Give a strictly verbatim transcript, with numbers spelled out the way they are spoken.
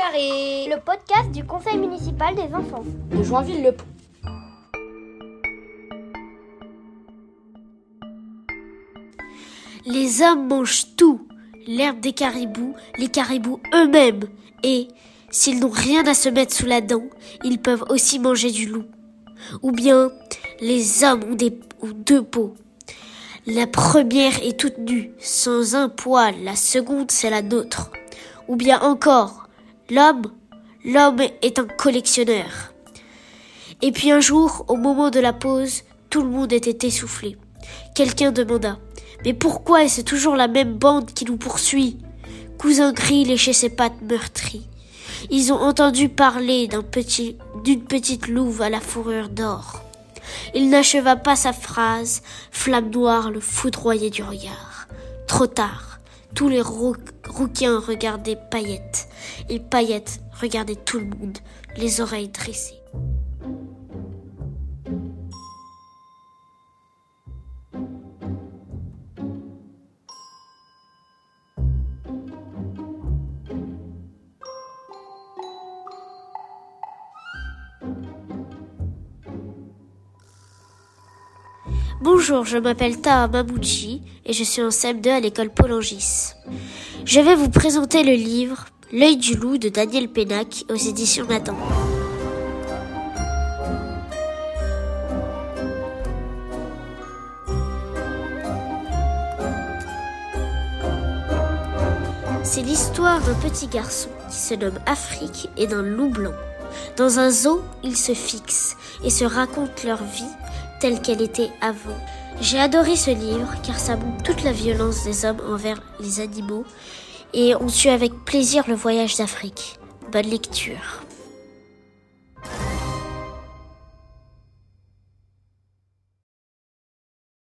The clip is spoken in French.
carré, le podcast du conseil municipal des enfants de Joinville-le-Pont. Les hommes mangent tout, l'herbe des caribous, les caribous eux-mêmes, et, s'ils n'ont rien à se mettre sous la dent, ils peuvent aussi manger du loup. Ou bien, les hommes ont, des, ont deux peaux. La première est toute nue, sans un poil, la seconde c'est la nôtre. Ou bien encore, l'homme, l'homme est un collectionneur. Et puis un jour, au moment de la pause, tout le monde était essoufflé. Quelqu'un demanda « Mais pourquoi est-ce toujours la même bande qui nous poursuit ?» Cousin Gris léchait ses pattes meurtries. Ils ont entendu parler d'un petit, d'une petite louve à la fourrure d'or. Il n'acheva pas sa phrase, Flamme Noire le foudroyait du regard. Trop tard, tous les rou- rouquins regardaient Paillette, et Paillette regardait tout le monde, les oreilles dressées. Bonjour, je m'appelle Taha Mamouchi et je suis en C M deux à l'école Paul Angis. Je vais vous présenter le livre L'œil du loup de Daniel Pénac aux éditions Nathan. C'est l'histoire d'un petit garçon qui se nomme Afrique et d'un loup blanc. Dans un zoo, ils se fixent et se racontent leur vie telle qu'elle était avant. J'ai adoré ce livre car ça montre toute la violence des hommes envers les animaux et on suit avec plaisir le voyage d'Afrique. Bonne lecture.